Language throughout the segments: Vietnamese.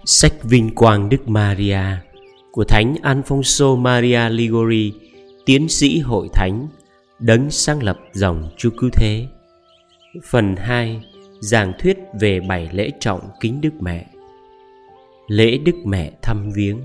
Sách Vinh Quang Đức Maria của Thánh Alfonso Maria Ligori, tiến sĩ hội thánh, đấng sáng lập dòng Chúa Cứu Thế. Phần 2. Giảng thuyết về 7 lễ trọng kính Đức Mẹ. Lễ Đức Mẹ thăm viếng.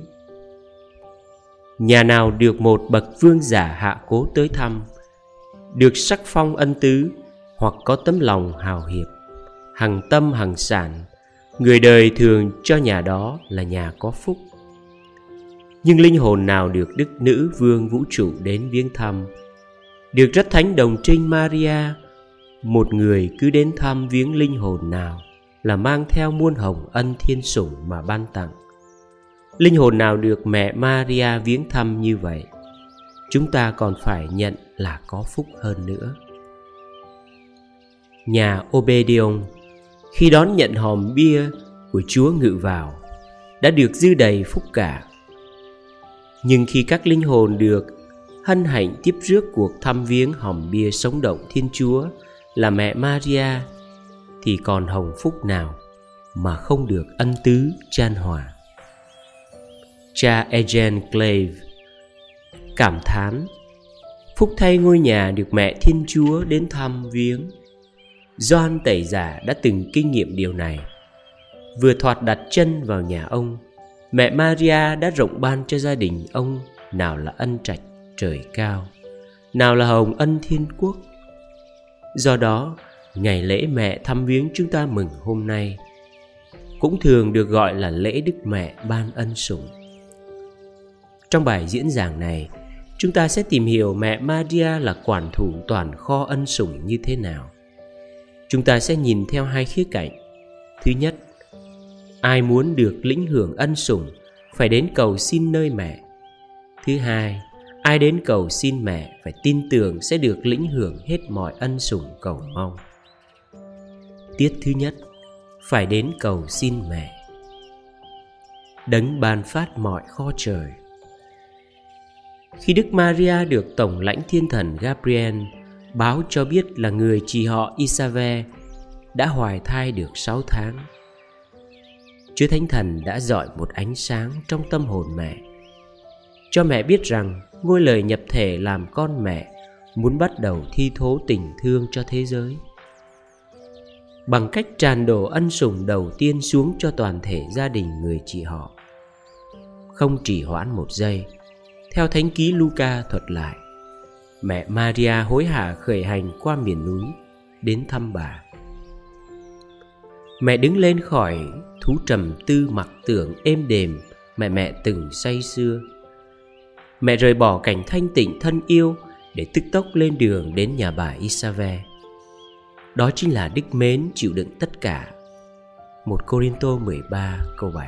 Nhà nào được một bậc vương giả hạ cố tới thăm, được sắc phong ân tứ, hoặc có tấm lòng hào hiệp, hằng tâm hằng sản, người đời thường cho nhà đó là nhà có phúc. Nhưng linh hồn nào được Đức Nữ Vương Vũ Trụ đến viếng thăm, được Rất Thánh Đồng Trinh Maria, một người cứ đến thăm viếng linh hồn nào là mang theo muôn hồng ân thiên sủng mà ban tặng. Linh hồn nào được mẹ Maria viếng thăm như vậy, chúng ta còn phải nhận là có phúc hơn nữa. Nhà Obedion khi đón nhận hòm bia của Chúa ngự vào đã được dư đầy phúc cả. Nhưng khi các linh hồn được hân hạnh tiếp rước cuộc thăm viếng hòm bia sống động Thiên Chúa là mẹ Maria, thì còn hồng phúc nào mà không được ân tứ chan hòa. Cha Eugene Clave cảm thán: phúc thay ngôi nhà được mẹ Thiên Chúa đến thăm viếng. Gioan Tẩy Giả đã từng kinh nghiệm điều này. Vừa thoạt đặt chân vào nhà ông, mẹ Maria đã rộng ban cho gia đình ông nào là ân trạch trời cao, nào là hồng ân thiên quốc. Do đó, ngày lễ mẹ thăm viếng chúng ta mừng hôm nay cũng thường được gọi là lễ Đức Mẹ ban ân sủng. Trong bài diễn giảng này, chúng ta sẽ tìm hiểu mẹ Maria là quản thủ toàn kho ân sủng như thế nào. Chúng ta sẽ nhìn theo hai khía cạnh. Thứ nhất, ai muốn được lĩnh hưởng ân sủng phải đến cầu xin nơi mẹ. Thứ hai, ai đến cầu xin mẹ phải tin tưởng sẽ được lĩnh hưởng hết mọi ân sủng cầu mong. Tiết thứ nhất, phải đến cầu xin mẹ. Đấng ban phát mọi kho trời. Khi Đức Maria được tổng lãnh thiên thần Gabriel báo cho biết là người chị họ Isabel đã hoài thai được 6 tháng, Chúa Thánh Thần đã rọi một ánh sáng trong tâm hồn mẹ, cho mẹ biết rằng ngôi lời nhập thể làm con mẹ muốn bắt đầu thi thố tình thương cho thế giới. Bằng cách tràn đổ ân sủng đầu tiên xuống cho toàn thể gia đình người chị họ. Không trì hoãn một giây, theo Thánh ký Luca thuật lại, mẹ Maria hối hả khởi hành qua miền núi đến thăm bà. Mẹ đứng lên khỏi thú trầm tư mặc tưởng êm đềm mà mẹ từng say sưa. Mẹ rời bỏ cảnh thanh tịnh thân yêu để tức tốc lên đường đến nhà bà Isabel. Đó chính là đức mến chịu đựng tất cả. 1 Cô-rinh-tô 13 câu 7.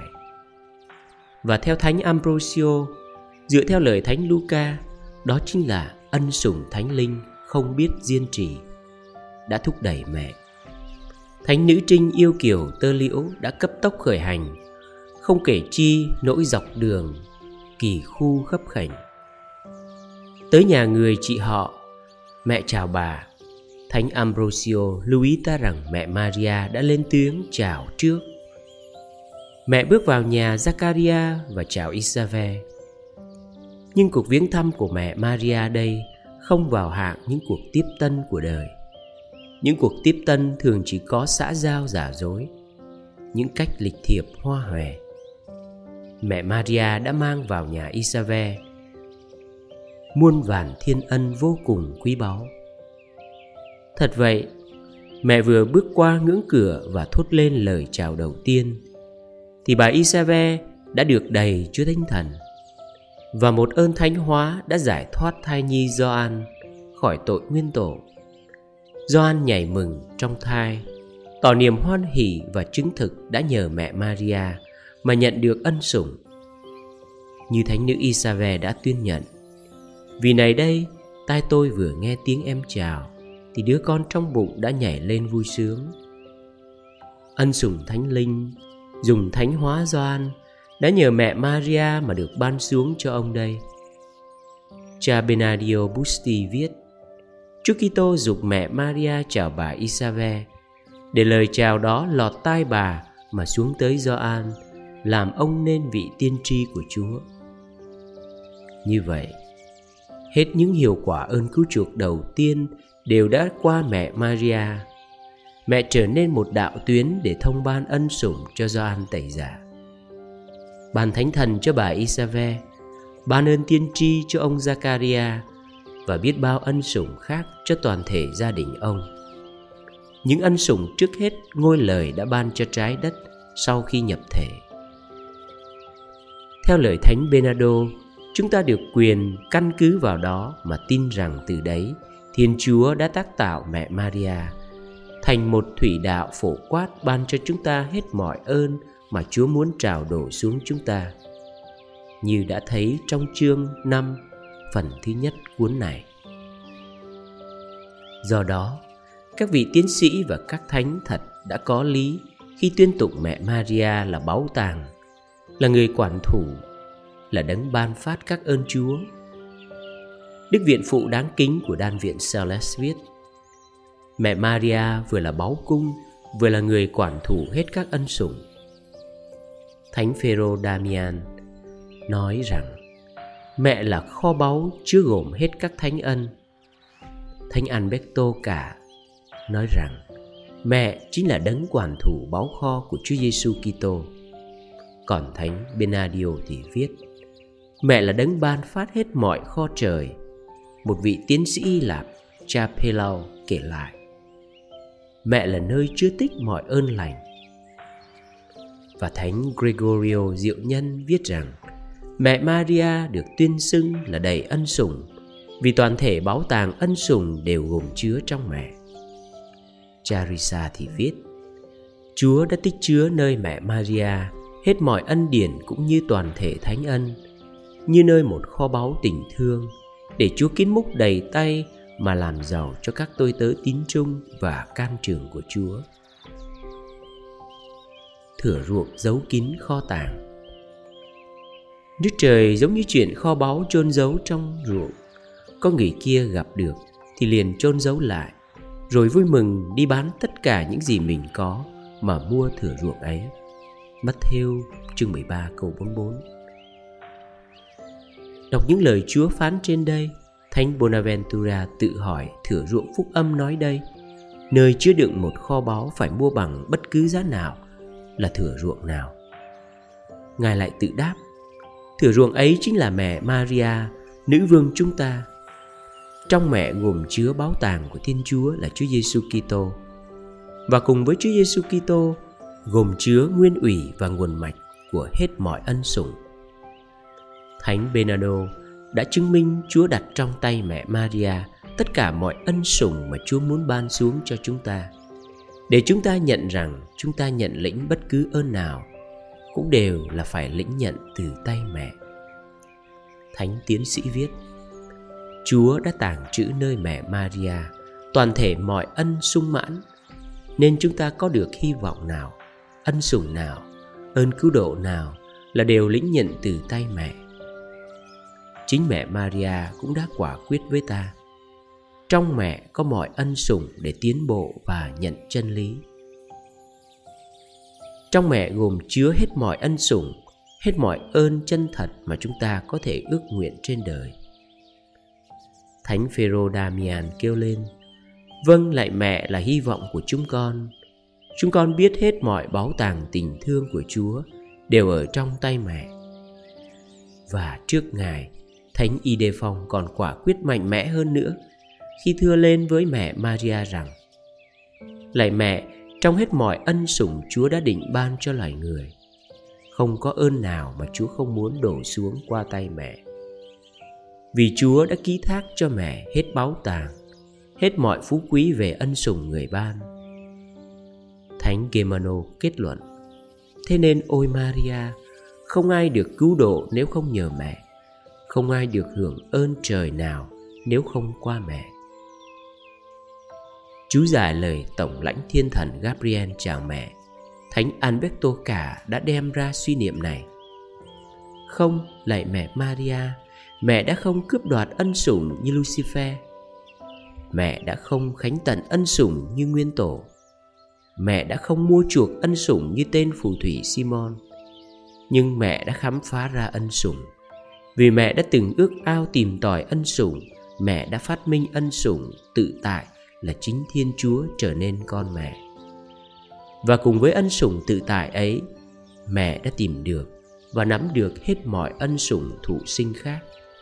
Và theo Thánh Ambrosio, dựa theo lời Thánh Luca, đó chính là ân sủng Thánh Linh không biết diên trì đã thúc đẩy mẹ. Thánh nữ trinh yêu kiều tơ liễu đã cấp tốc khởi hành, không kể chi nỗi dọc đường kỳ khu khấp khểnh. Tới nhà người chị họ, mẹ chào bà. Thánh Ambrosio lưu ý ta rằng mẹ Maria đã lên tiếng chào trước. Mẹ bước vào nhà Zaccaria và chào Isabel. Nhưng cuộc viếng thăm của mẹ Maria đây không vào hạng những cuộc tiếp tân của đời. Những cuộc tiếp tân thường chỉ có xã giao giả dối, những cách lịch thiệp hoa hòe. Mẹ Maria đã mang vào nhà Isabel muôn vàn thiên ân vô cùng quý báu. Thật vậy, mẹ vừa bước qua ngưỡng cửa và thốt lên lời chào đầu tiên, thì bà Isabel đã được đầy Chúa Thánh Thần, và một ơn thánh hóa đã giải thoát thai nhi Gioan khỏi tội nguyên tổ. Gioan nhảy mừng trong thai, tỏ niềm hoan hỉ và chứng thực đã nhờ mẹ Maria mà nhận được ân sủng. Như thánh nữ Isabel đã tuyên nhận: vì này đây, tai tôi vừa nghe tiếng em chào, thì đứa con trong bụng đã nhảy lên vui sướng. Ân sủng Thánh Linh dùng thánh hóa Gioan đã nhờ mẹ Maria mà được ban xuống cho ông đây. Cha Benadio Busti viết: Chúa Kitô giục mẹ Maria chào bà Isabel, để lời chào đó lọt tai bà mà xuống tới Gioan, làm ông nên vị tiên tri của Chúa. Như vậy, hết những hiệu quả ơn cứu chuộc đầu tiên đều đã qua mẹ Maria. Mẹ trở nên một đạo tuyến để thông ban ân sủng cho Gioan Tẩy Giả, ban thánh thần cho bà Isabel, ban ơn tiên tri cho ông Zakaria và biết bao ân sủng khác cho toàn thể gia đình ông. Những ân sủng trước hết ngôi lời đã ban cho trái đất sau khi nhập thể. Theo lời Thánh Bernardo, chúng ta được quyền căn cứ vào đó mà tin rằng từ đấy Thiên Chúa đã tác tạo mẹ Maria thành một thủy đạo phổ quát, ban cho chúng ta hết mọi ơn mà Chúa muốn trào đổ xuống chúng ta, như đã thấy trong chương 5 phần thứ nhất cuốn này. Do đó, các vị tiến sĩ và các thánh thật đã có lý khi tuyên tụng mẹ Maria là báu tàng, là người quản thủ, là đấng ban phát các ơn Chúa. Đức viện phụ đáng kính của Đan viện Celeste viết: mẹ Maria vừa là báu cung, vừa là người quản thủ hết các ân sủng. Thánh Phêrô Damian nói rằng mẹ là kho báu chứa gồm hết các thánh ân. Thánh Alberto Cả nói rằng mẹ chính là đấng quản thủ báu kho của Chúa Giêsu Kitô. Còn Thánh Benadio thì viết: mẹ là đấng ban phát hết mọi kho trời. Một vị tiến sĩ Hy Lạp, Chapelao, kể lại: mẹ là nơi chứa tích mọi ơn lành. Và Thánh Gregorio Diệu Nhân viết rằng mẹ Maria được tuyên xưng là đầy ân sủng, vì toàn thể báu tàng ân sủng đều gồm chứa trong mẹ. Charissa thì viết: Chúa đã tích chứa nơi mẹ Maria hết mọi ân điển cũng như toàn thể thánh ân, như nơi một kho báu tình thương, để Chúa kín múc đầy tay mà làm giàu cho các tôi tớ tín trung và can trường của Chúa. Thửa ruộng giấu kín kho tàng. Nước trời giống như chuyện kho báu chôn giấu trong ruộng. Có người kia gặp được thì liền chôn giấu lại, rồi vui mừng đi bán tất cả những gì mình có mà mua thửa ruộng ấy. Matthew chương 13 câu 44. Đọc những lời Chúa phán trên đây, Thánh Bonaventura tự hỏi thửa ruộng phúc âm nói đây, nơi chứa đựng một kho báu phải mua bằng bất cứ giá nào, là thửa ruộng nào? Ngài lại tự đáp: thửa ruộng ấy chính là mẹ Maria, nữ vương chúng ta. Trong mẹ gồm chứa báu tàng của Thiên Chúa là Chúa Giêsu Kitô, và cùng với Chúa Giêsu Kitô gồm chứa nguyên ủy và nguồn mạch của hết mọi ân sủng. Thánh Bernardo đã chứng minh Chúa đặt trong tay mẹ Maria tất cả mọi ân sủng mà Chúa muốn ban xuống cho chúng ta, để chúng ta nhận rằng chúng ta nhận lĩnh bất cứ ơn nào cũng đều là phải lĩnh nhận từ tay mẹ. Thánh tiến sĩ viết: Chúa đã tàng trữ nơi mẹ Maria toàn thể mọi ân sung mãn, nên chúng ta có được hy vọng nào, ân sủng nào, ơn cứu độ nào là đều lĩnh nhận từ tay mẹ. Chính mẹ Maria cũng đã quả quyết với ta: trong mẹ có mọi ân sủng để tiến bộ và nhận chân lý. Trong mẹ gồm chứa hết mọi ân sủng, hết mọi ơn chân thật mà chúng ta có thể ước nguyện trên đời. Thánh Phêrô Damian kêu lên: vâng, lạy mẹ là hy vọng của chúng con. Chúng con biết hết mọi báu tàng tình thương của Chúa đều ở trong tay mẹ. Và trước Ngài, Thánh Ildefonso còn quả quyết mạnh mẽ hơn nữa khi thưa lên với mẹ Maria rằng: lạy mẹ, trong hết mọi ân sủng Chúa đã định ban cho loài người, không có ơn nào mà Chúa không muốn đổ xuống qua tay mẹ. Vì Chúa đã ký thác cho mẹ hết báu tàng, hết mọi phú quý về ân sủng người ban. Thánh Germano kết luận: thế nên ôi Maria, không ai được cứu độ nếu không nhờ mẹ, không ai được hưởng ơn trời nào nếu không qua mẹ. Chú giải lời Tổng lãnh Thiên thần Gabriel chào mẹ, Thánh Alberto Cả đã đem ra suy niệm này: không, lạy mẹ Maria, mẹ đã không cướp đoạt ân sủng như Lucifer. Mẹ đã không khánh tận ân sủng như Nguyên Tổ. Mẹ đã không mua chuộc ân sủng như tên phù thủy Simon. Nhưng mẹ đã khám phá ra ân sủng. Vì mẹ đã từng ước ao tìm tòi ân sủng, mẹ đã phát minh ân sủng tự tại là chính Thiên Chúa trở nên con mẹ. Và cùng với ân sủng tự tại ấy, mẹ đã tìm được và nắm được hết mọi ân sủng thụ sinh khác.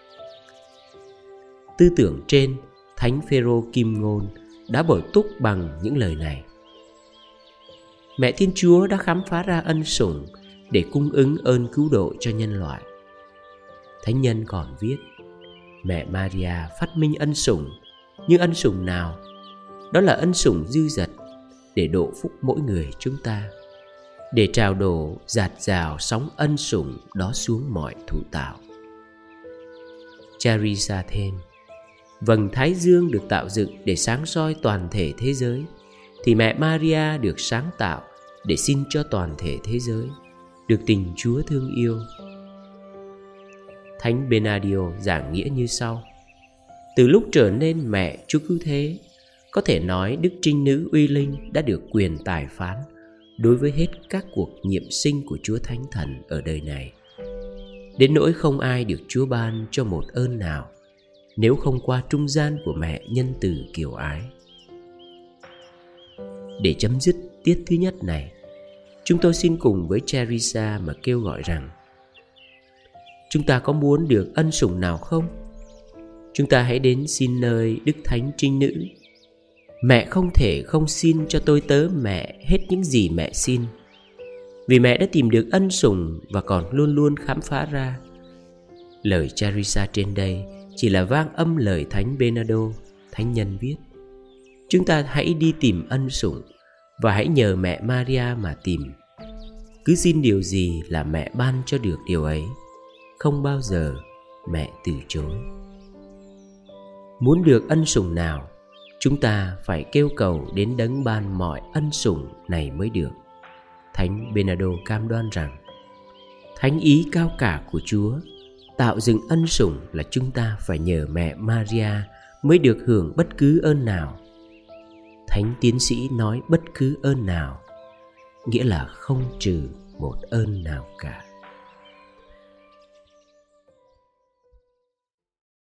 Tư tưởng trên, Thánh Phêrô Kim Ngôn đã bổ túc bằng những lời này. Mẹ Thiên Chúa đã khám phá ra ân sủng để cung ứng ơn cứu độ cho nhân loại. Thánh nhân còn viết, mẹ Maria phát minh ân sủng, nhưng ân sủng nào? Đó là ân sủng dư dật để độ phúc mỗi người chúng ta, để trào đổ dạt dào sóng ân sủng đó xuống mọi thụ tạo. Teresa thêm, vầng thái dương được tạo dựng để sáng soi toàn thể thế giới, thì mẹ Maria được sáng tạo để xin cho toàn thể thế giới được tình Chúa thương yêu. Thánh Benadio giảng nghĩa như sau: từ lúc trở nên mẹ Chúa Cứu Thế, có thể nói Đức Trinh Nữ Uy Linh đã được quyền tài phán đối với hết các cuộc nhiệm sinh của Chúa Thánh Thần ở đời này, đến nỗi không ai được Chúa ban cho một ơn nào nếu không qua trung gian của mẹ nhân từ kiều ái. Để chấm dứt tiết thứ nhất này, chúng tôi xin cùng với Teresa mà kêu gọi rằng chúng ta có muốn được ân sủng nào không? Chúng ta hãy đến xin nơi Đức Thánh Trinh Nữ. Mẹ không thể không xin cho tôi tớ mẹ hết những gì mẹ xin, vì mẹ đã tìm được ân sủng và còn luôn luôn khám phá ra. Lời Teresa trên đây chỉ là vang âm lời Thánh Bernardo, thánh nhân viết. Chúng ta hãy đi tìm ân sủng và hãy nhờ mẹ Maria mà tìm. Cứ xin điều gì là mẹ ban cho được điều ấy, không bao giờ mẹ từ chối. Muốn được ân sủng nào, chúng ta phải kêu cầu đến đấng ban mọi ân sủng này mới được. Thánh Bernardo cam đoan rằng thánh ý cao cả của Chúa tạo dựng ân sủng là chúng ta phải nhờ mẹ Maria mới được hưởng bất cứ ơn nào. Thánh tiến sĩ nói bất cứ ơn nào, nghĩa là không trừ một ơn nào cả.